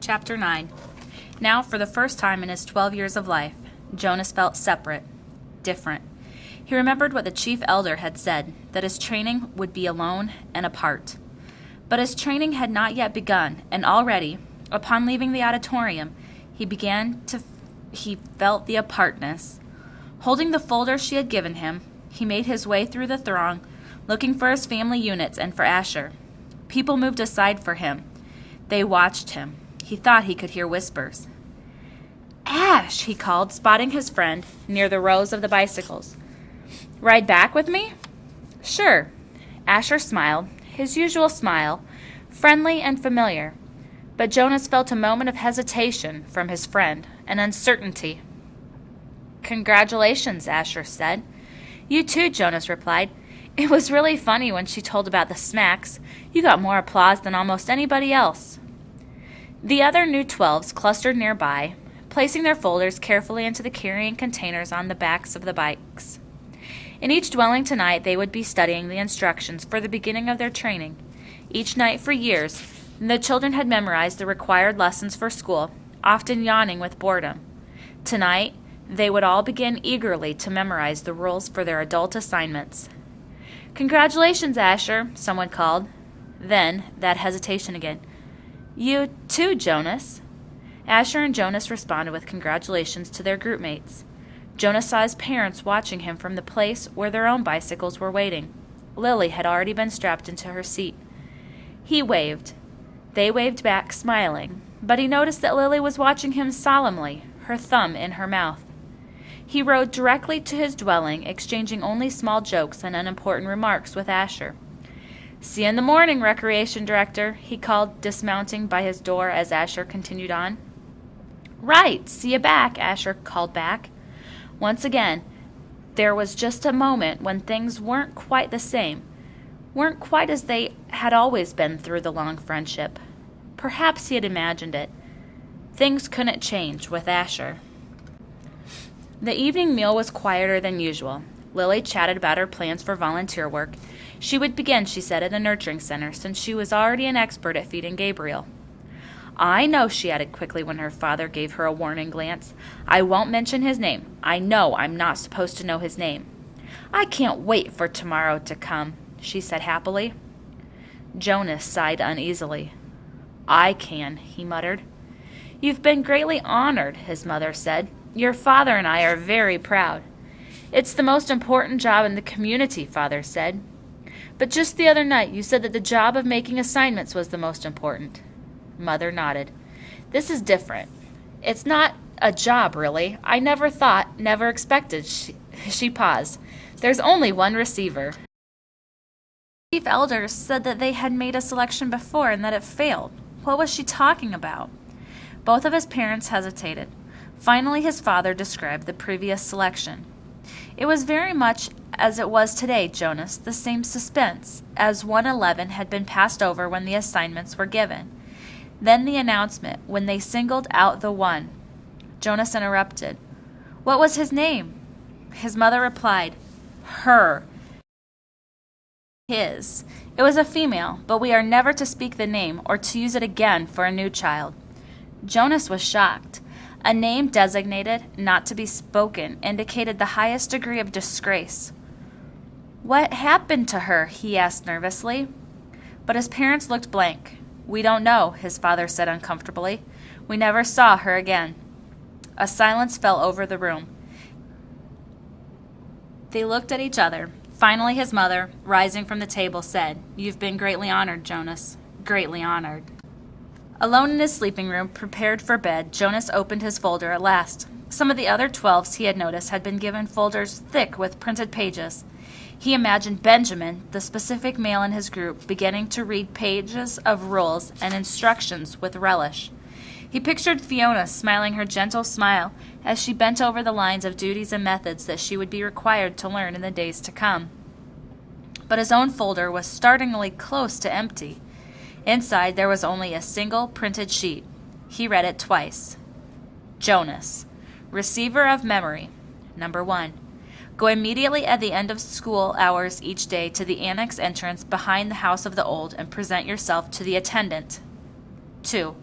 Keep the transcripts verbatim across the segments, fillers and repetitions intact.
Chapter nine. Now, for the first time in his twelve years of life, Jonas felt separate, different. He remembered what the chief elder had said, that his training would be alone and apart. But his training had not yet begun, and already, upon leaving the auditorium, he began to he felt the apartness. Holding the folder she had given him, he made his way through the throng, looking for his family units and for Asher. People moved aside for him. They watched him. He thought he could hear whispers. "Ash," he called, spotting his friend near the rows of the bicycles. "Ride back with me?" "Sure." Asher smiled, his usual smile, friendly and familiar. But Jonas felt a moment of hesitation from his friend, an uncertainty. "Congratulations," Asher said. "You too," Jonas replied. "It was really funny when she told about the smacks. You got more applause than almost anybody else." The other new twelves clustered nearby, placing their folders carefully into the carrying containers on the backs of the bikes. In each dwelling tonight they would be studying the instructions for the beginning of their training. Each night for years, the children had memorized the required lessons for school, often yawning with boredom. Tonight, they would all begin eagerly to memorize the rules for their adult assignments. "Congratulations, Asher," someone called. Then, that hesitation again. "You too, Jonas." Asher and Jonas responded with congratulations to their group mates. Jonas saw his parents watching him from the place where their own bicycles were waiting. Lily had already been strapped into her seat. He waved. They waved back, smiling, but he noticed that Lily was watching him solemnly, her thumb in her mouth. He rode directly to his dwelling, exchanging only small jokes and unimportant remarks with Asher. "See you in the morning, Recreation Director," he called, dismounting by his door as Asher continued on. "Right, see you back," Asher called back. Once again, there was just a moment when things weren't quite the same, weren't quite as they had always been through the long friendship. Perhaps he had imagined it. Things couldn't change with Asher. The evening meal was quieter than usual. Lily chatted about her plans for volunteer work. She would begin, she said, at the nurturing center, since she was already an expert at feeding Gabriel. "I know," she added quickly when her father gave her a warning glance. "I won't mention his name. I know I'm not supposed to know his name." "I can't wait for tomorrow to come," she said happily. Jonas sighed uneasily. "I can," he muttered. "You've been greatly honored," his mother said. "Your father and I are very proud." "It's the most important job in the community," Father said. "But just the other night you said that the job of making assignments was the most important." Mother nodded. "This is different. It's not a job, really. I never thought, never expected." She, she paused. "There's only one receiver." Chief Elder said that they had made a selection before and that it failed. What was she talking about? Both of his parents hesitated. Finally, his father described the previous selection. "It was very much as it was today, Jonas, the same suspense, as one eleven had been passed over when the assignments were given. Then the announcement, when they singled out the one." Jonas interrupted. "What was his name?" His mother replied, "Her." "His. It was a female, but we are never to speak the name or to use it again for a new child." Jonas was shocked. A name designated, not to be spoken, indicated the highest degree of disgrace. "What happened to her?" he asked nervously. But his parents looked blank. "We don't know," his father said uncomfortably. "We never saw her again." A silence fell over the room. They looked at each other. Finally, his mother, rising from the table, said, "You've been greatly honored, Jonas. Greatly honored." Alone in his sleeping room, prepared for bed, Jonas opened his folder at last. Some of the other twelves, he had noticed, had been given folders thick with printed pages. He imagined Benjamin, the specific male in his group, beginning to read pages of rules and instructions with relish. He pictured Fiona smiling her gentle smile as she bent over the lines of duties and methods that she would be required to learn in the days to come. But his own folder was startlingly close to empty. Inside there was only a single printed sheet. He read it twice. Jonas, receiver of memory. Number one. Go immediately at the end of school hours each day to the annex entrance behind the House of the Old and present yourself to the attendant. two.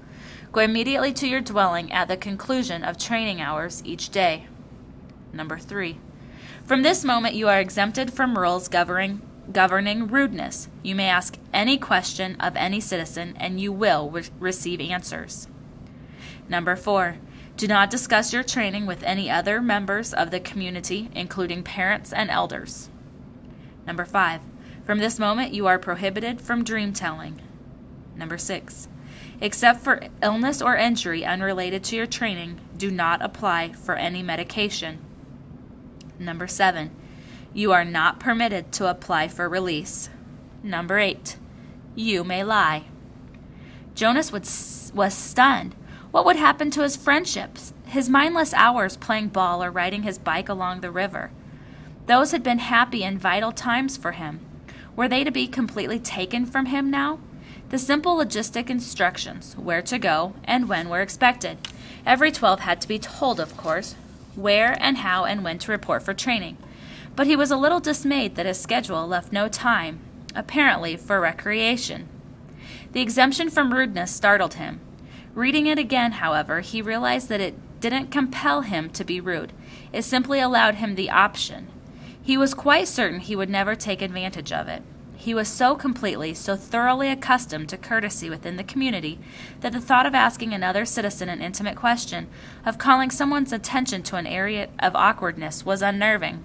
Go immediately to your dwelling at the conclusion of training hours each day. Number three. From this moment you are exempted from rules governing, governing rudeness. You may ask any question of any citizen, and you will re- receive answers. Number four. Do not discuss your training with any other members of the community, including parents and elders. Number five. From this moment you are prohibited from dream telling. Number six. Except for illness or injury unrelated to your training, do not apply for any medication. Number seven. You are not permitted to apply for release. Number eight. You may lie. Jonas was, was stunned. What would happen to his friendships, his mindless hours playing ball or riding his bike along the river? Those had been happy and vital times for him. Were they to be completely taken from him now? The simple logistic instructions, where to go and when were expected. Every twelve had to be told, of course, where and how and when to report for training. But he was a little dismayed that his schedule left no time, apparently, for recreation. The exemption from rudeness startled him. Reading it again, however, he realized that it didn't compel him to be rude. It simply allowed him the option. He was quite certain he would never take advantage of it. He was so completely, so thoroughly accustomed to courtesy within the community that the thought of asking another citizen an intimate question, of calling someone's attention to an area of awkwardness, was unnerving.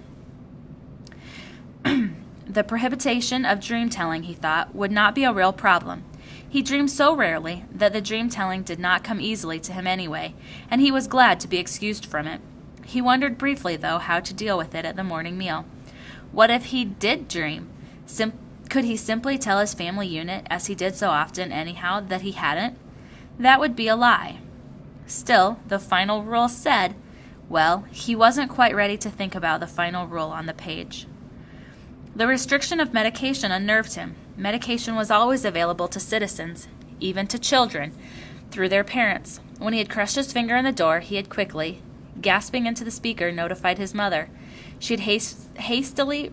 The prohibition of dream-telling, he thought, would not be a real problem. He dreamed so rarely that the dream-telling did not come easily to him anyway, and he was glad to be excused from it. He wondered briefly, though, how to deal with it at the morning meal. What if he did dream? Sim- could he simply tell his family unit, as he did so often anyhow, that he hadn't? That would be a lie. Still, the final rule said, well, he wasn't quite ready to think about the final rule on the page. The restriction of medication unnerved him. Medication was always available to citizens, even to children, through their parents. When he had crushed his finger in the door, he had quickly, gasping into the speaker, notified his mother. She had hast- hastily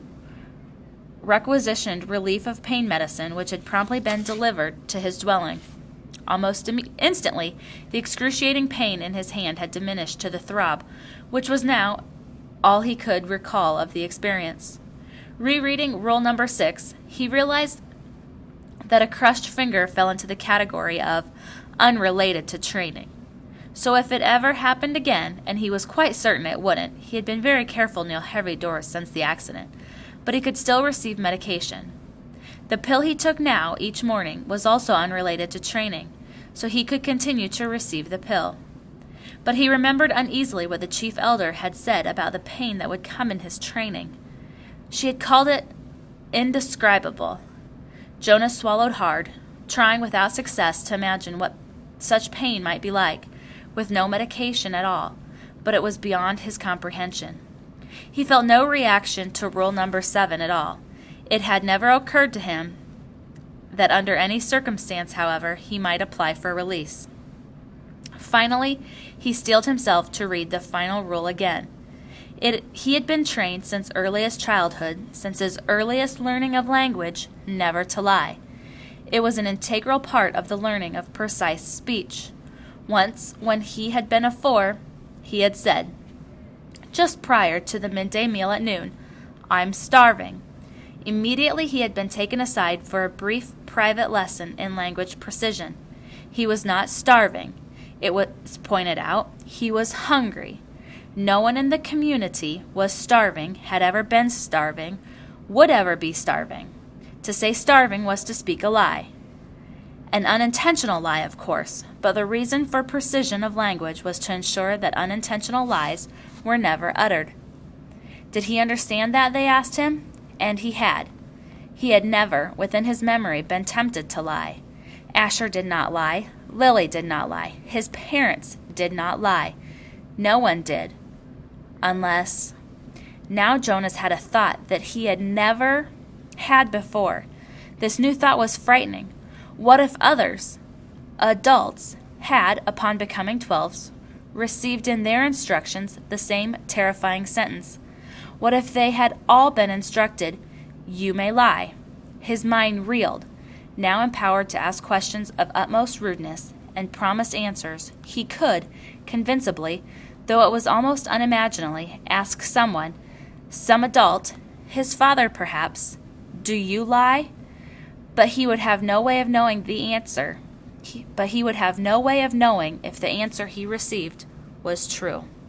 requisitioned relief of pain medicine, which had promptly been delivered to his dwelling. Almost Im- instantly, the excruciating pain in his hand had diminished to the throb, which was now all he could recall of the experience. Rereading rule number six, he realized that a crushed finger fell into the category of unrelated to training. So if it ever happened again, and he was quite certain it wouldn't, he had been very careful near heavy doors since the accident, but he could still receive medication. The pill he took now, each morning, was also unrelated to training, so he could continue to receive the pill. But he remembered uneasily what the chief elder had said about the pain that would come in his training. She had called it indescribable. Jonas swallowed hard, trying without success to imagine what such pain might be like, with no medication at all, but it was beyond his comprehension. He felt no reaction to rule number seven at all. It had never occurred to him that under any circumstance, however, he might apply for release. Finally, he steeled himself to read the final rule again. It, he had been trained since earliest childhood, since his earliest learning of language, never to lie. It was an integral part of the learning of precise speech. Once, when he had been a four, he had said, just prior to the midday meal at noon, "I'm starving." Immediately he had been taken aside for a brief private lesson in language precision. He was not starving. It was pointed out, he was hungry. No one in the community was starving, had ever been starving, would ever be starving. To say starving was to speak a lie. An unintentional lie, of course, but the reason for precision of language was to ensure that unintentional lies were never uttered. Did he understand that, they asked him? And he had. He had never, within his memory, been tempted to lie. Asher did not lie. Lily did not lie. His parents did not lie. No one did. Unless... Now Jonas had a thought that he had never had before. This new thought was frightening. What if others, adults, had, upon becoming twelves, received in their instructions the same terrifying sentence? What if they had all been instructed, "You may lie"? His mind reeled, now empowered to ask questions of utmost rudeness, and promised answers, he could, convincibly, though it was almost unimaginably, ask someone, some adult, his father perhaps, "Do you lie?" But he would have no way of knowing the answer. He, but he would have no way of knowing if the answer he received was true.